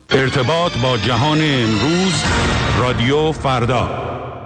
ارتباط با جهان امروز، رادیو فردا.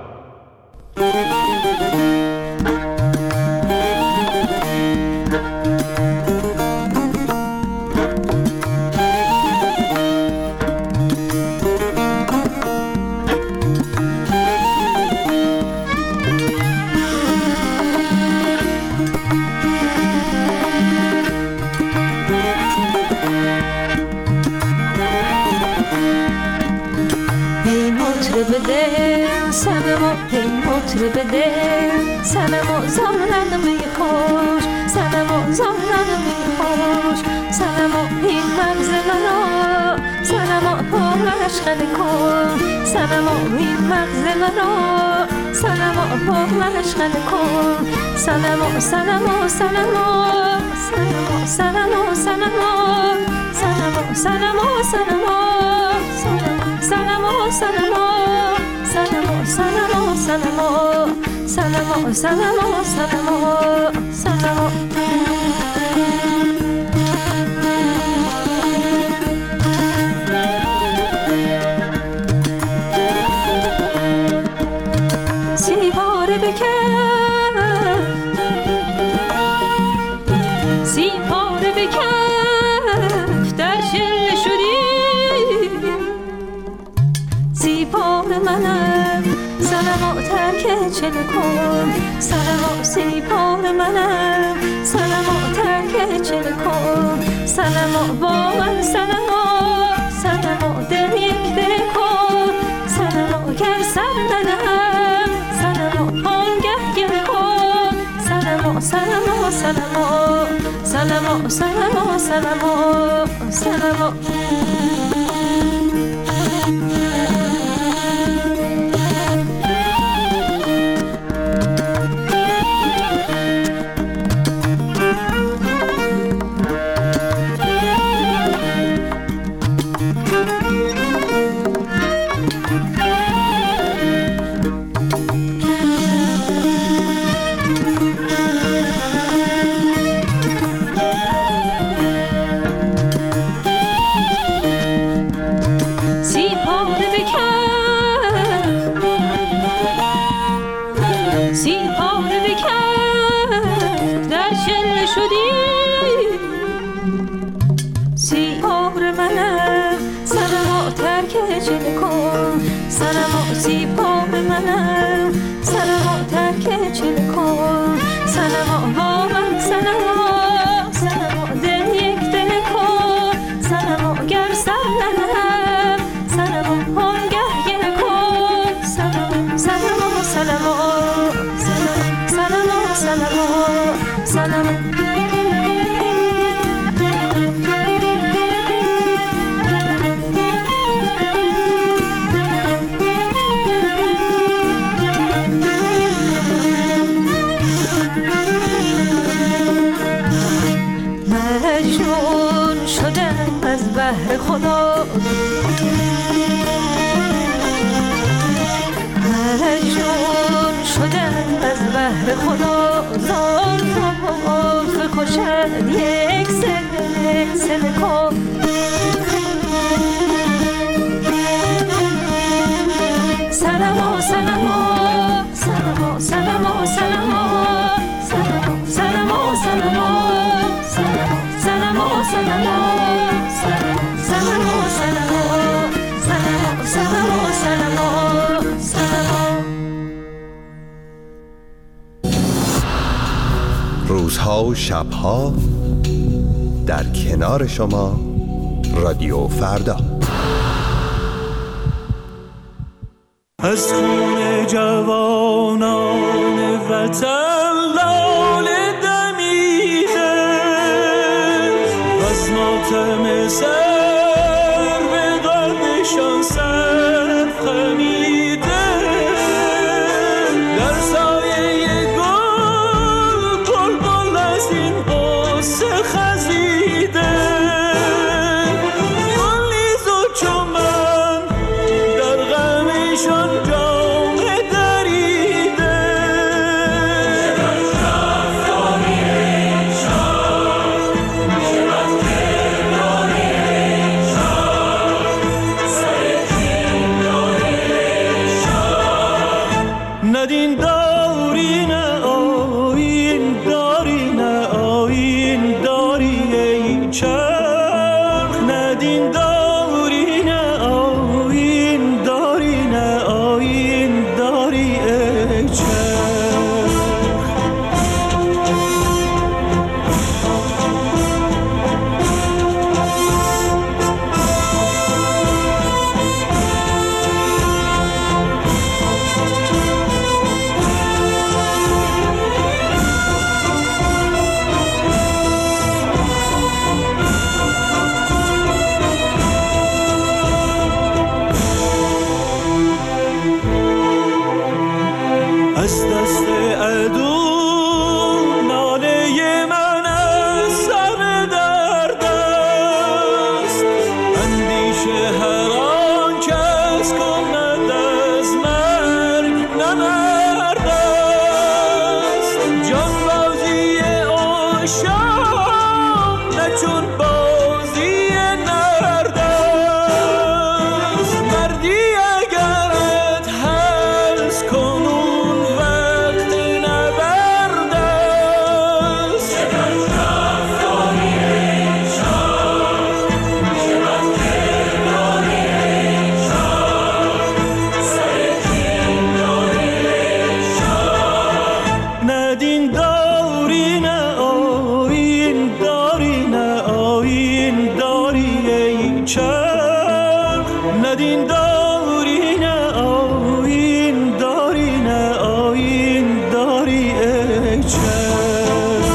سنما زامنم میخوش سنما زامنم میخوش سنما این مغز مرا سنما پرش خنده کن سنما این مغز مرا سنما پرش خنده کن سنما سنما سنما سنما سنما سنما سنما سنما سنما سنما سنما سنما سنما سنما سنما سنما سنما سنما سیباره بکن سیباره بکن در شله شدی سیباره منم سنما ترک چله کن سنما سیبار منم سنما ترک چله کن سنما با من سنما سنما دل یک دل کن سنما گر سر ندهم سنما آنگه گل کن سنما سنما سنما سنما سنما سنما سنما خدا مجنون شدن از بحر خدا زلف خوشد یک سل کن سنما سنما سنما سنما سنما سنما سنما سنما سنما روزها و شبها در کنار شما رادیو فردا. از خون جوانان وطن لاله دمیده از ماتم سر به قدشان سر خمیده در سایه گل بلبل از این غصه خزیده گلیز و چمن در غمشان جامه دریده دین داری نه آیین داری نه آیین داری ای از دست عدو ناله من از سر درد است اندیشه هر آن کس کند از مرگ نمرد است جانبازی عاشق نه چون بازی نرد است مردی اگرت هست کنون ندین داری نه آیین داری نه آیین داری ای چرخ ندین داری نه آیین داری نه آیین داری ای چرخ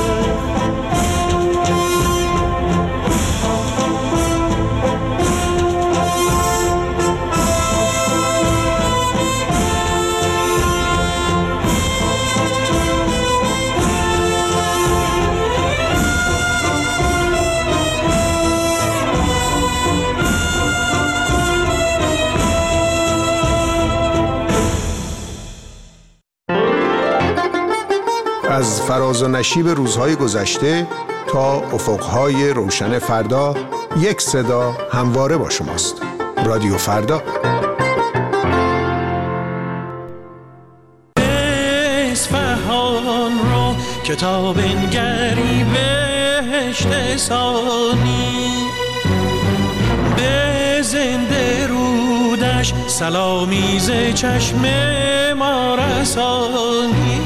از فراز و نشیب روزهای گذشته تا افقهای روشن فردا، یک صدا همواره با شماست. رادیو فردا. اصفهان را کتاب انگری بهشت ثانی به زنده رودش سلامی ز چشم ما رسانی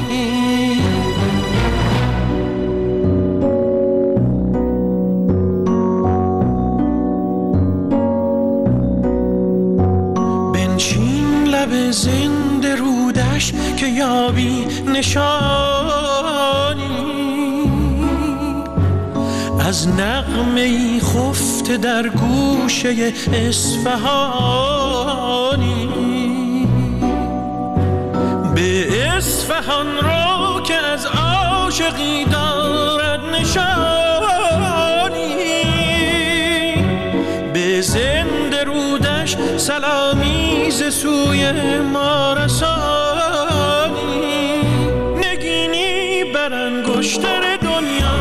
لب زنده رودش که یابی نشانی از نغمه‌ای خفته در گوشه اصفهانی به اصفهان رو که از عاشقی دارد نشانی به زنده رودش سلامی ز سوی ما رسانی نگینی بر انگشتر دنیا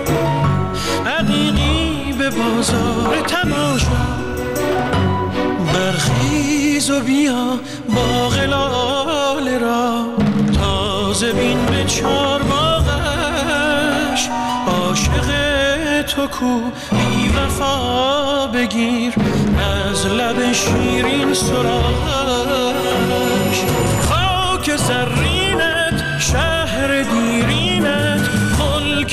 عقیقی به بازار تماشا برخیز و بیا باغ لاله را تازه بین به چار باغش عاشق تو کو بی وفا بگیر از لب شیرین سراغش خاک زرینت شهر دیرینت ملک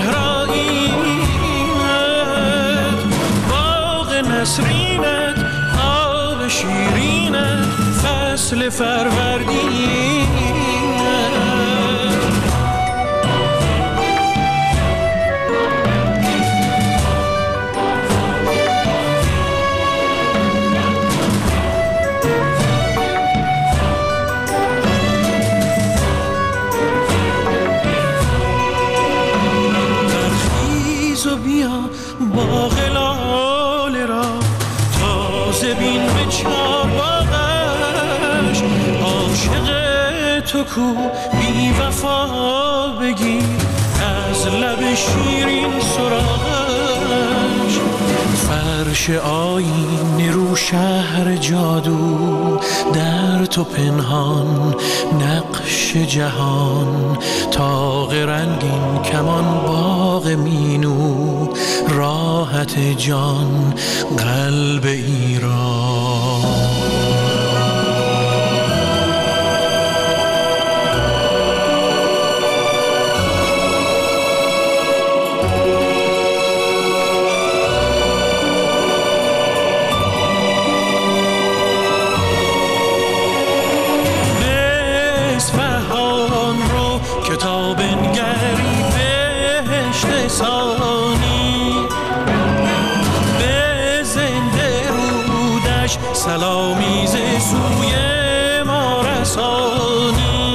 مهرائینت باغ نسرینت آب شیرینت فصل فروردینت باغ لاله را تازه بین به چار باغش عاشق تو کو بی وفا بگیر از لب شیرین سراغش فرش آینه رو شهر جادو، در تو پنهان نقش جهان، طاق رنگین کمان باغ مینو، راحت جان قلب ایران. سلامی ز سوی ما رسانی.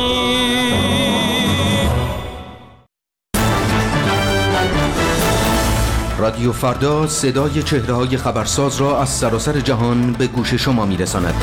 رادیو فردا صدای چهره‌های خبرساز را از سراسر جهان به گوش شما می‌رساند.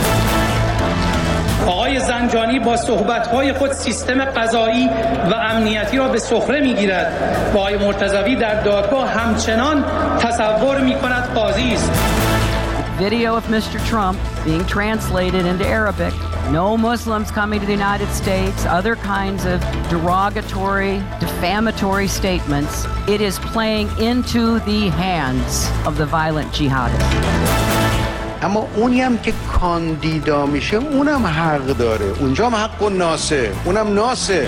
آقای زنجانی با صحبت‌های خود سیستم قضایی و امنیتی را به سخره می‌گیرد و آقای مرتضوی در دادگاه همچنان تصور می‌کند قاضی است. Video of Mr. Trump being translated into Arabic. No Muslims coming to the United States, other kinds of derogatory, defamatory statements. It is playing into the hands of the violent jihadists. اما اونی هم که کاندیدا میشه اونم حق داره، اونجا هم حق و ناسه، اونم ناسه.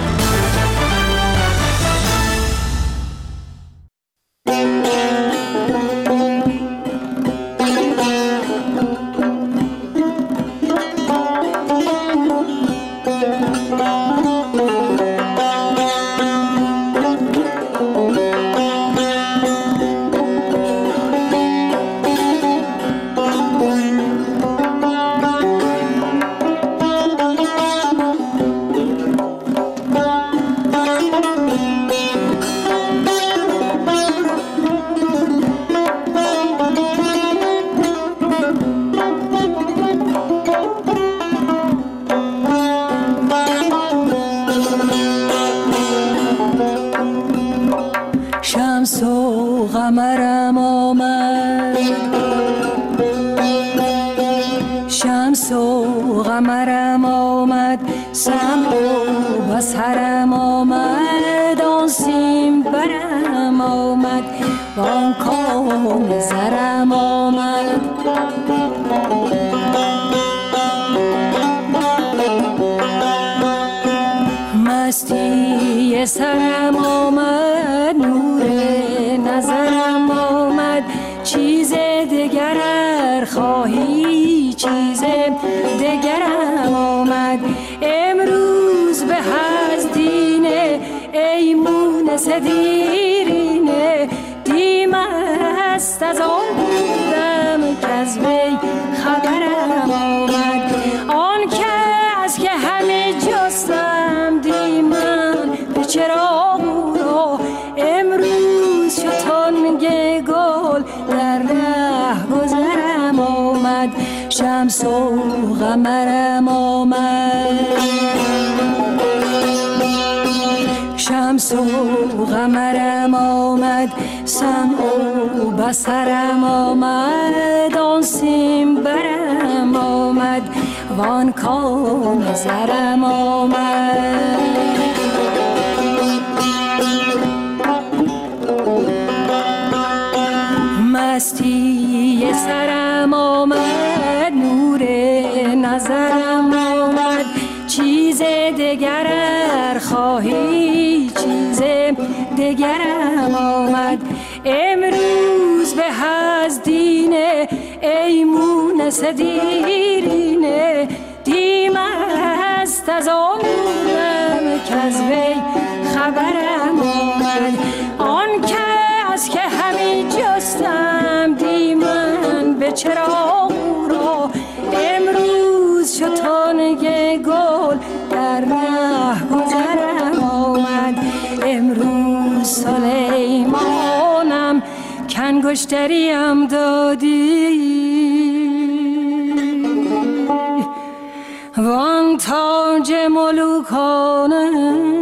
سرم آمد، نور نظرم آمد، چیز دگر خواهی چیز دگرم آمد. امروز به از دینه ای مونس دیرینه، دیم است از آن بودم که از وی خبرم آمد. آن کس که همه جستم دیمن به چراغ را، امروز شتانگ گل در ره گذرم آمد. شمس و قمرم آمد، شمس و قمرم آمد، سمع و بصرم آمد، آن سیم برم آمد، وان کان نظرم آمد. مستی سرم آمد، نور نظرم آمد، چیز دگر خواهی چیز دگرم آمد. امروز به از دینه ای مونس دیرینه، دیم است از آن بودم که از وی خبرم آمد. آن کس که همی جستم دیمن به چراغ را، امروز شتانگ گل در ره گذرم آمد. امروز سلیمانم کنگشتریم دادی، وان تاج ملوکانه